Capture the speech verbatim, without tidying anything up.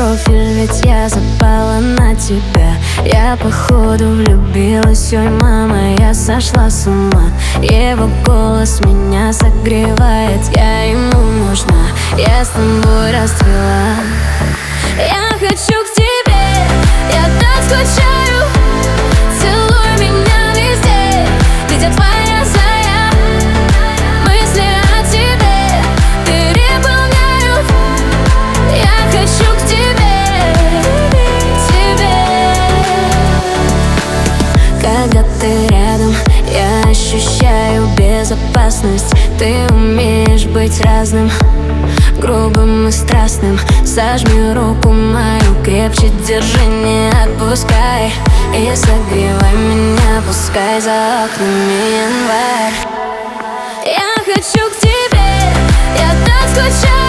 профиль, ведь я запала на тебя. Я походу влюбилась, ой, мама, я сошла с ума. Его голос меня согревает, я ему нужна. Я с тобой расцвела. Я хочу к тебе, я так скучаю. Целуй меня везде, ведь я твоя зая. Мысли о тебе переполняют. Я хочу к тебе, тебе. Когда ты рядом, я ощущаю безопасность. Ты умеешь быть разным, грубым и страстным. Сожми руку мою крепче, держи, не отпускай. И согревай меня, пускай за окнами январь. Я хочу к тебе, я так скучаю.